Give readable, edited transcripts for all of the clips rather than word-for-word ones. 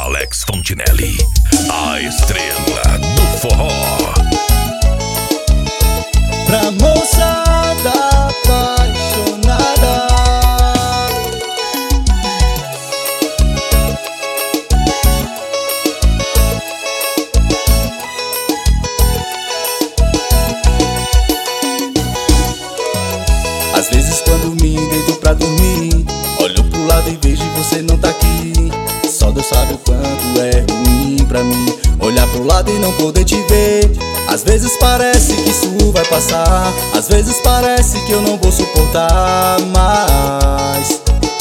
Alex Fontinelli, a estrela do forró. Pra moçada apaixonada, às vezes quando me deito pra dormir, olho pro lado e vejo você não tá aqui. Só Deus sabe o quanto é ruim pra mim olhar pro lado e não poder te ver. Às vezes parece que isso vai passar, às vezes parece que eu não vou suportar mais.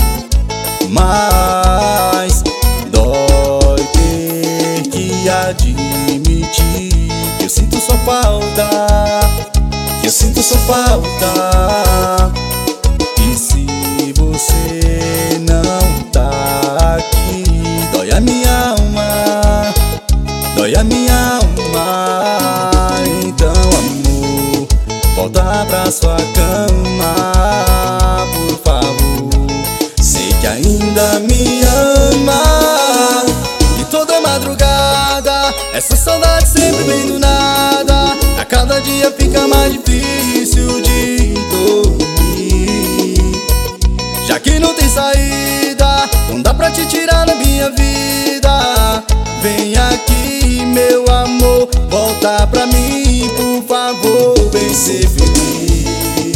Mas dói ter que admitir que eu sinto sua falta, que eu sinto sua falta. E se você não tá aqui, dói a minha alma, dói a minha alma. Então amor, volta pra sua cama, por favor. Sei que ainda me ama. E toda madrugada essa saudade sempre vem do nada. A cada dia fica mais difícil de dormir, já que não tem saída, não dá pra te tirar da minha vida. Vem aqui, meu amor, volta pra mim, por favor, vem ser feliz.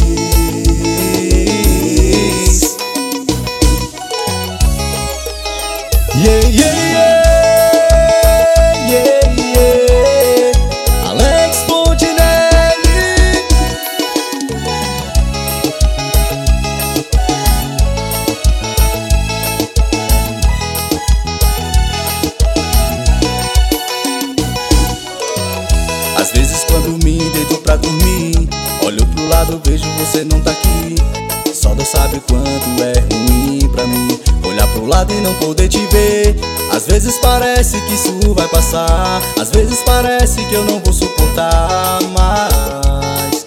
Yeah, yeah, yeah, yeah, yeah. Alex Fontinelli. Às vezes quando me deito pra dormir, olho pro lado, vejo você não tá aqui. Só Deus sabe o quanto é ruim pra mim olhar pro lado e não poder te ver. Às vezes parece que isso vai passar, às vezes parece que eu não vou suportar mais.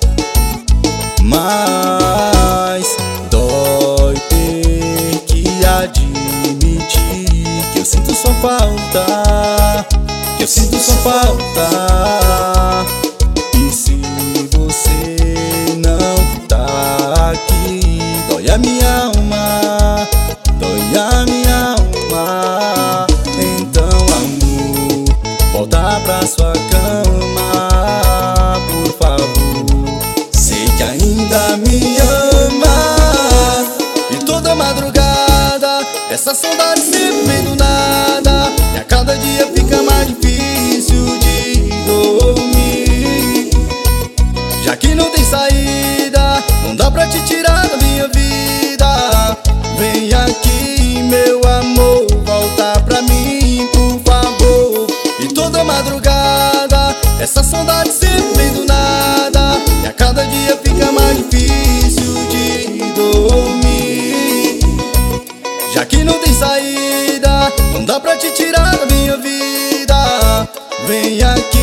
Mas dói ter que admitir que eu sinto sua falta, que eu sinto sua falta. E se você não tá aqui, dói a minha alma, dói a minha alma. Então amor, volta pra sua cama, por favor. Sei que ainda me ama. E toda madrugada essa saudade sempre vem do nada. E a cada dia fica mais difícil de dormir, já que não tem saída, não dá pra te tirar da minha vida. Vem aqui, meu amor, volta pra mim, por favor. E toda madrugada essa saudade sempre vem do nada. E a cada dia fica mais difícil de dormir, já que não tem saída, não dá pra te tirar da minha vida. Vem aqui,